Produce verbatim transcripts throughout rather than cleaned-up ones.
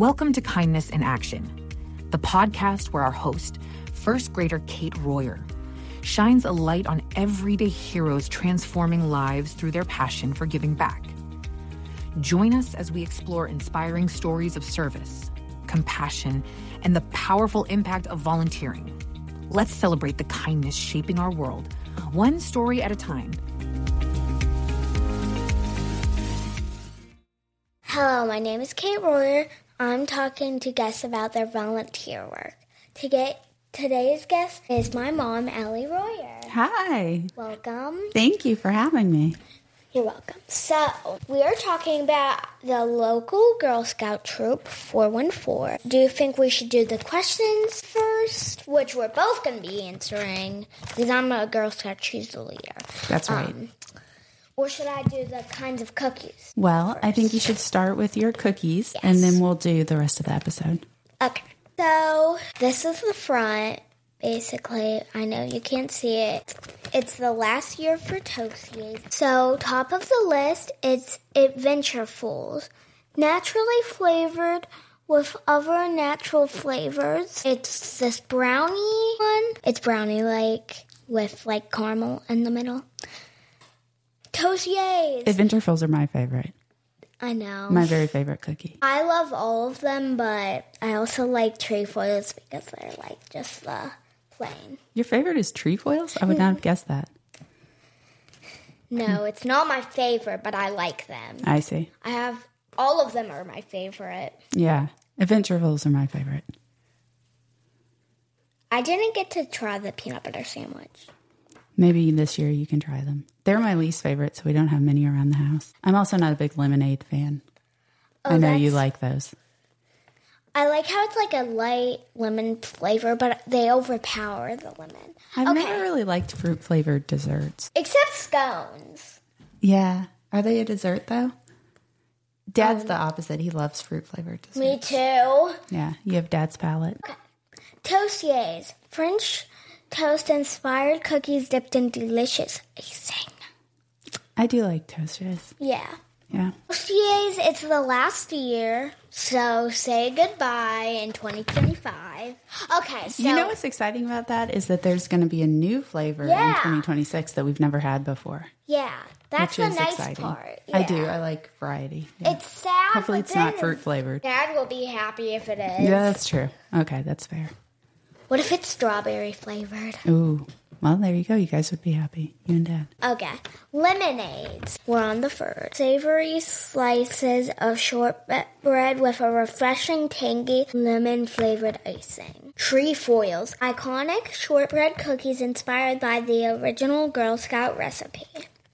Welcome to Kindness in Action, the podcast where our host, first grader Kate Royer, shines a light on everyday heroes transforming lives through their passion for giving back. Join us as we explore inspiring stories of service, compassion, and the powerful impact of volunteering. Let's celebrate the kindness shaping our world, one story at a time. Hello, my name is Kate Royer. I'm talking to guests about their volunteer work. Today, today's guest is my mom, Ellie Royer. Hi. Welcome. Thank you for having me. You're welcome. So, we are talking about the local Girl Scout troop, four one four. Do you think we should do the questions first, which we're both going to be answering, because I'm a Girl Scout, she's the leader. That's right. Um, or should I do the kinds of cookies? Well, first? I think you should start with your cookies, Yes. and then we'll do the rest of the episode. Okay. So, this is the front. Basically, I know you can't see it. It's the last year for Toasties. So, top of the list, it's Adventurefuls. Naturally flavored with other natural flavors. It's this brownie one. It's brownie-like with, like, caramel in the middle. Toasties. Adventurefuls are my favorite. I know. My very favorite cookie. I love all of them, but I also like trefoils because they're, like, just the plain. Your favorite is trefoils? I would not have guessed that. No, it's not my favorite, but I like them. I see. I have, all of them are my favorite. Yeah. Adventurefuls are my favorite. I didn't get to try the peanut butter sandwich. Maybe this year you can try them. They're my least favorite, so we don't have many around the house. I'm also not a big lemonade fan. Oh, I know you that's- like those. I like how it's like a light lemon flavor, but they overpower the lemon. I've okay. never really liked fruit-flavored desserts. Except scones. Yeah. Are they a dessert, though? Dad's um, the opposite. He loves fruit-flavored desserts. Me too. Yeah, you have Dad's palate. Okay. Toastiers. French toast-inspired cookies dipped in delicious icing. I do like Toastiers. Yeah. Yeah. Toastiers, it's the last year, so say goodbye in twenty twenty-five. Okay, so... You know what's exciting about that is that there's going to be a new flavor yeah. in twenty twenty-six that we've never had before. Yeah, that's which the is nice exciting. part. Yeah. I do. I like variety. Yeah. It's sad, Hopefully but it's then not fruit-flavored. Dad will be happy if it is. Yeah, that's true. Okay, that's fair. What if it's strawberry flavored? Ooh. Well, there you go. You guys would be happy. You and Dad. Okay. Lemonades. We're on the first. Savory slices of shortbread with a refreshing, tangy, lemon-flavored icing. Trefoils. Iconic shortbread cookies inspired by the original Girl Scout recipe.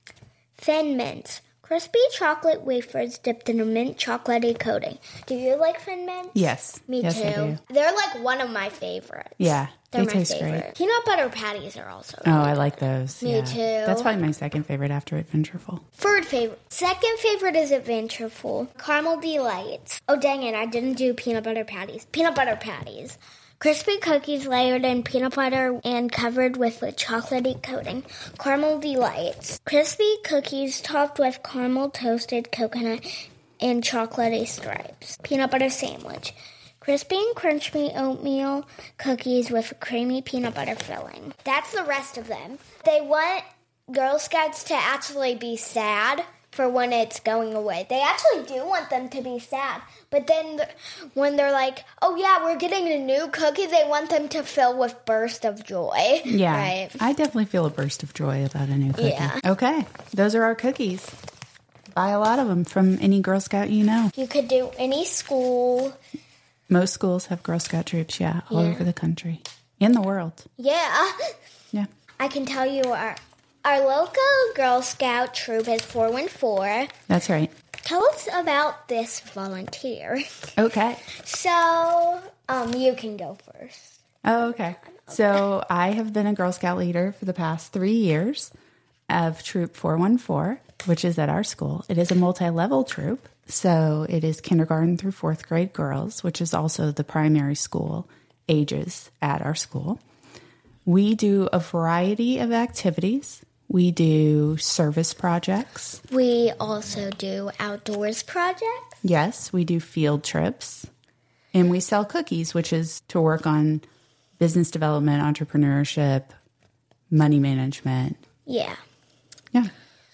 Thin Mints. Crispy chocolate wafers dipped in a mint chocolatey coating. Do you like Thin Mints? Yes. Me yes, too. I do. They're like one of my favorites. Yeah. They're they my taste favorite. great. Peanut butter patties are also Oh, really I like those. Me yeah. too. That's probably my second favorite after Adventureful. Third favorite. Second favorite is Adventureful. Caramel Delights. Oh, dang it. I didn't do peanut butter patties. Peanut butter patties. Crispy cookies layered in peanut butter and covered with a chocolatey coating. Caramel Delights. Crispy cookies topped with caramel toasted coconut and chocolatey stripes. Peanut butter sandwich. Crispy and crunchy oatmeal cookies with a creamy peanut butter filling. That's the rest of them. They want Girl Scouts to actually be sad for when it's going away. They actually do want them to be sad. But then when they're like, oh yeah, we're getting a new cookie, they want them to fill with burst of joy. Yeah. Right? I definitely feel a burst of joy about a new cookie. Yeah. Okay. Those are our cookies. Buy a lot of them from any Girl Scout you know. You could do any school. Most schools have Girl Scout troops, yeah, all Yeah. over the country. In the world. Yeah. Yeah. I can tell you our, our local Girl Scout troop is four one four. That's right. Tell us about this volunteer. Okay. So, um, you can go first. Oh, okay. So I have been a Girl Scout leader for the past three years of Troop four one four, which is at our school. It is a multi-level troop. So it is kindergarten through fourth grade girls, which is also the primary school ages at our school. We do a variety of activities. We do service projects. We also do outdoors projects. Yes, we do field trips. And we sell cookies, which is to work on business development, entrepreneurship, money management. Yeah. Yeah.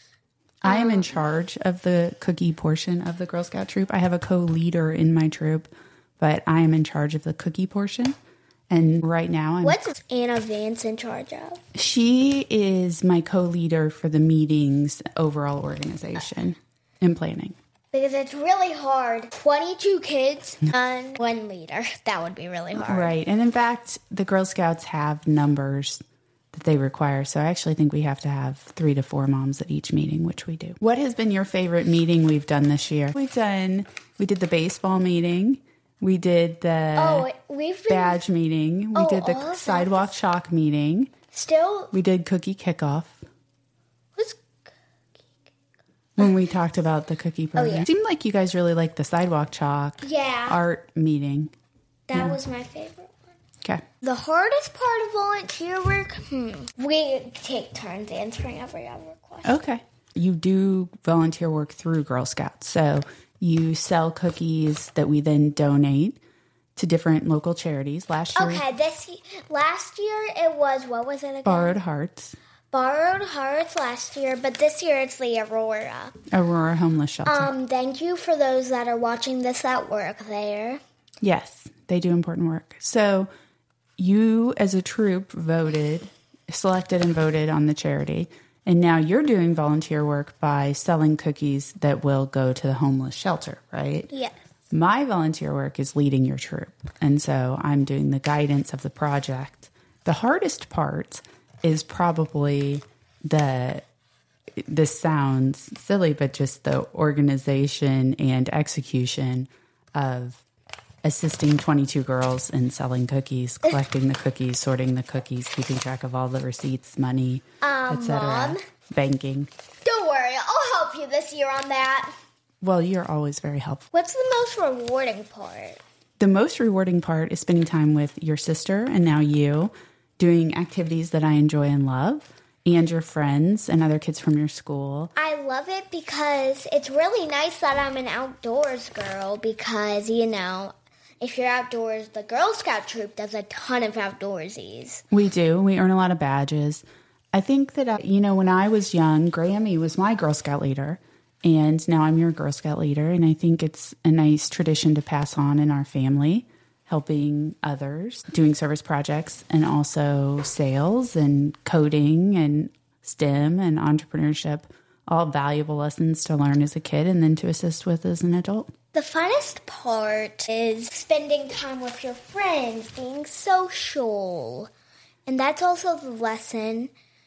I am in charge of the cookie portion of the Girl Scout troop. I have a co-leader in my troop, but I am in charge of the cookie portion. And right now, I'm, what's Anna Vance in charge of? She is my co-leader for the meeting's overall organization and planning. Because it's really hard. twenty-two kids and one leader. That would be really hard. Right. And in fact, the Girl Scouts have numbers that they require. So I actually think we have to have three to four moms at each meeting, which we do. What has been your favorite meeting we've done this year? We've done, we did the baseball meeting. We did the oh, we've been, badge meeting. We oh, did the sidewalk that. chalk meeting. Still? We did cookie kickoff. What's cookie kickoff? When we talked about the cookie program. Oh, yeah. It seemed like you guys really liked the sidewalk chalk yeah. art meeting. That yeah. was my favorite. Okay. The hardest part of volunteer work, hmm, we take turns answering every other question. Okay. You do volunteer work through Girl Scouts. So you sell cookies that we then donate to different local charities. Last year. Okay, this last year it was, what was it again? Borrowed Hearts. Borrowed Hearts last year, but this year it's the Aurora. Aurora Homeless Shelter. Um, thank you for those that are watching this that work there. Yes, they do important work. So you, as a troop, voted, selected and voted on the charity. And now you're doing volunteer work by selling cookies that will go to the homeless shelter, right? Yes. My volunteer work is leading your troop. And so I'm doing the guidance of the project. The hardest part is probably the, this sounds silly, but just the organization and execution of assisting twenty-two girls in selling cookies, collecting the cookies, sorting the cookies, keeping track of all the receipts, money, um, et cetera, Mom, banking. Don't worry, I'll help you this year on that. Well, you're always very helpful. What's the most rewarding part? The most rewarding part is spending time with your sister and now you, doing activities that I enjoy and love, and your friends and other kids from your school. I love it because it's really nice that I'm an outdoors girl because, you know, if you're outdoors, the Girl Scout troop does a ton of outdoorsies. We do. We earn a lot of badges. I think that, uh, you know, when I was young, Grammy was my Girl Scout leader, and now I'm your Girl Scout leader, and I think it's a nice tradition to pass on in our family, helping others, doing service projects, and also sales and coding and STEM and entrepreneurship, all valuable lessons to learn as a kid and then to assist with as an adult. The funnest part is spending time with your friends, being social. And that's also the lesson.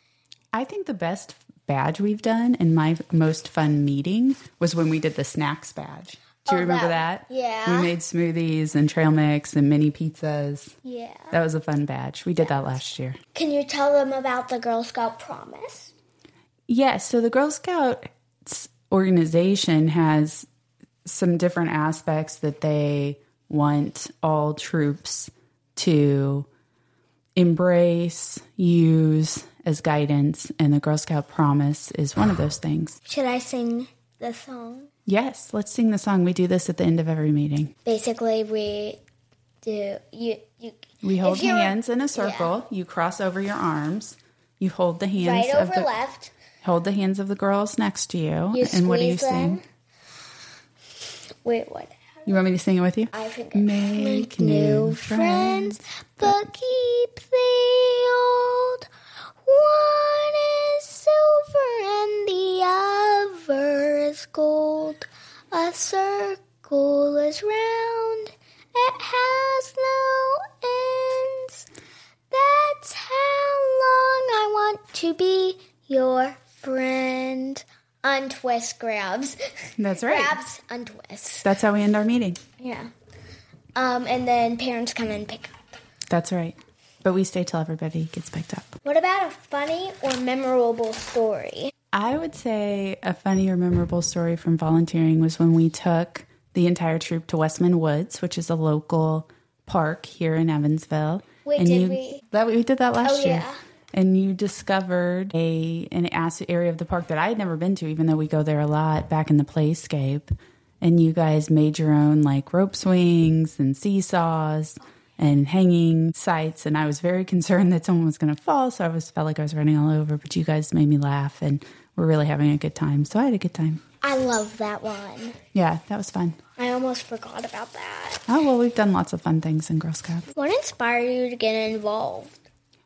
I think the best badge we've done and my most fun meeting was when we did the snacks badge. Do you oh, remember that, that? Yeah. We made smoothies and trail mix and mini pizzas. Yeah. That was a fun badge. We did yes. that last year. Can you tell them about the Girl Scout Promise? Yes. So the Girl Scouts organization has some different aspects that they want all troops to embrace, use as guidance, and the Girl Scout Promise is one of those things. Should I sing the song? Yes, let's sing the song. We do this at the end of every meeting. Basically, we do you you. We hold hands in a circle. Yeah. You cross over your arms. You hold the hands right of over the, left. Hold the hands of the girls next to you. You and what do you them. sing? Wait, what? You want me to sing it with you? I think Make, make new new friends, friends, but keep the old. One is silver and the other is gold. A circle is round, it has no ends. That's how long I want to be your friend. Untwist grabs. That's right. Grabs, untwist. That's how we end our meeting. Yeah. Um, and then parents come and pick up. That's right. But we stay till everybody gets picked up. What about a funny or memorable story? I would say a funny or memorable story from volunteering was when we took the entire troop to Westman Woods, which is a local park here in Evansville. Wait, and did you, we? That, we did that last oh, year. Yeah. And you discovered a an area of the park that I had never been to, even though we go there a lot, back in the Playscape. and you guys made your own like rope swings and seesaws and hanging sites. And I was very concerned that someone was going to fall. So I was felt like I was running all over, but you guys made me laugh and we're really having a good time. So I had a good time. I love that one. Yeah, that was fun. I almost forgot about that. Oh, well, we've done lots of fun things in Girl Scouts. What inspired you to get involved?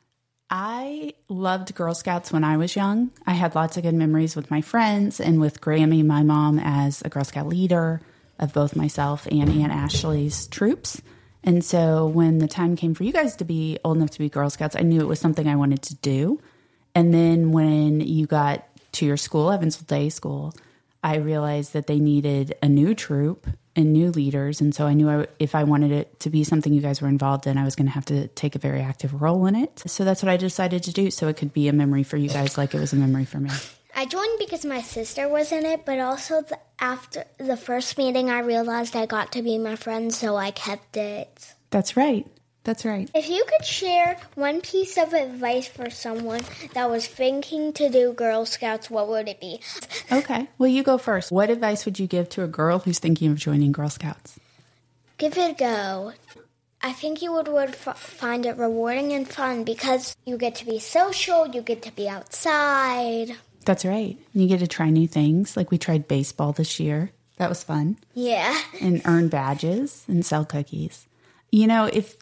I loved Girl Scouts when I was young. I had lots of good memories with my friends and with Grammy, my mom, as a Girl Scout leader of both myself and Aunt Ashley's troops. And so when the time came for you guys to be old enough to be Girl Scouts, I knew it was something I wanted to do. And then when you got to your school, Evansville Day School, I realized that they needed a new troop and new leaders. And so I knew I, if I wanted it to be something you guys were involved in, I was going to have to take a very active role in it. So that's what I decided to do. So it could be a memory for you guys like it was a memory for me. I joined because my sister was in it, but also the, after the first meeting, I realized I got to be my friend, so I kept it. That's right. That's right. If you could share one piece of advice for someone that was thinking to do Girl Scouts, what would it be? Okay. Well, you go first. What advice would you give to a girl who's thinking of joining Girl Scouts? Give it a go. I think you would, would f- find it rewarding and fun because you get to be social, you get to be outside. That's right. You get to try new things. Like we tried baseball this year. That was fun. Yeah. And earn badges and sell cookies. You know, if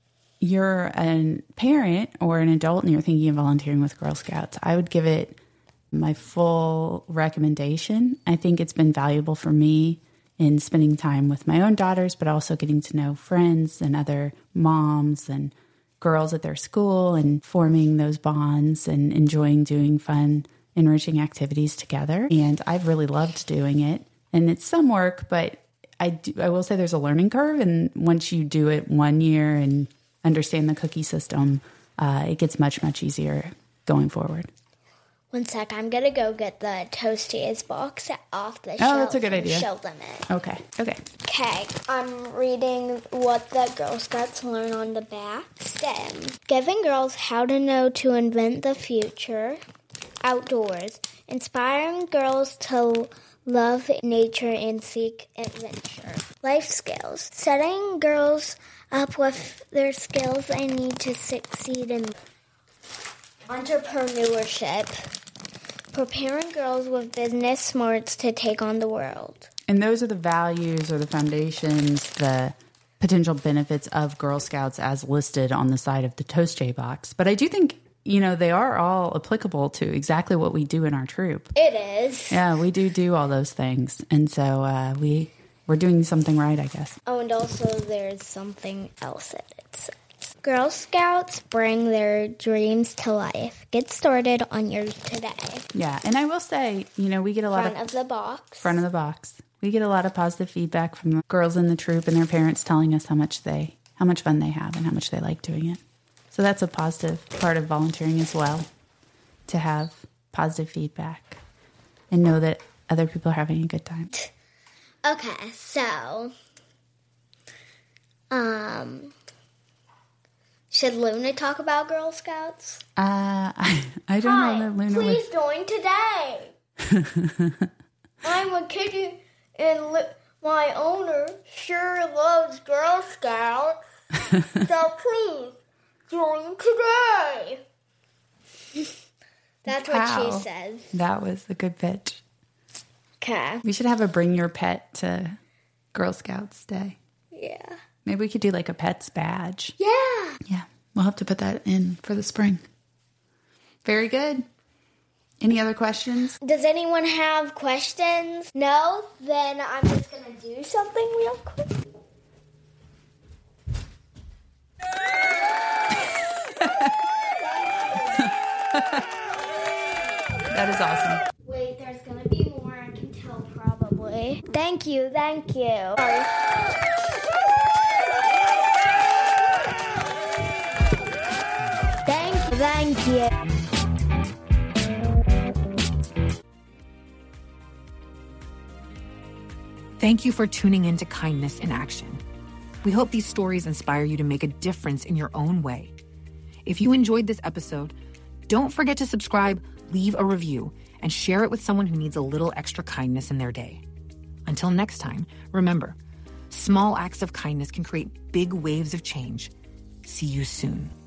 you're a parent or an adult and you're thinking of volunteering with Girl Scouts, I would give it my full recommendation. I think it's been valuable for me in spending time with my own daughters, but also getting to know friends and other moms and girls at their school and forming those bonds and enjoying doing fun, enriching activities together. And I've really loved doing it. And it's some work, but I, do, I will say there's a learning curve. And once you do it one year and understand the cookie system, uh, it gets much, much easier going forward. One sec, I'm going to go get the Toasties box off the oh, shelf. Oh, that's a good idea. Show them it. Okay, okay. Okay, I'm reading what the Girl Scouts learn on the back. STEM. Giving girls how to know to invent the future. Outdoors. Inspiring girls to love nature and seek adventure. Life skills. Setting girls up with their skills they need to succeed in entrepreneurship. Preparing girls with business smarts to take on the world. And those are the values or the foundations, the potential benefits of Girl Scouts as listed on the side of the Toast J box. But I do think, you know, they are all applicable to exactly what we do in our troop. It is. Yeah, we do do all those things. And so uh, we, we're doing something right, I guess. Oh, and also there's something else that it says. Girl Scouts bring their dreams to life. Get started on yours today. Yeah, and I will say, you know, we get a lot front of... of the box. Front of the box. We get a lot of positive feedback from the girls in the troop and their parents telling us how much they, how much fun they have and how much they like doing it. So that's a positive part of volunteering as well, to have positive feedback and know that other people are having a good time. Okay, so, um, should Luna talk about Girl Scouts? Uh, I, I don't Hi, know that Luna please would... join today. I'm a kitty and li- my owner sure loves Girl Scouts, so please join today. That's Wow. what she says. That was a good pitch. Okay. We should have a bring your pet to Girl Scouts Day. Yeah. Maybe we could do like a pet's badge. Yeah. Yeah, we'll have to put that in for the spring. Very good. Any other questions? Does anyone have questions? No? Then I'm just going to do something real quick. That is awesome. Wait, there's going to be more. I can tell probably. Thank you. Thank you. Sorry. Thank you. Thank you. Thank you for tuning in to Kindness in Action. We hope these stories inspire you to make a difference in your own way. If you enjoyed this episode, don't forget to subscribe, leave a review, and share it with someone who needs a little extra kindness in their day. Until Until next time, remember, small acts of kindness can create big waves of change. See you soon.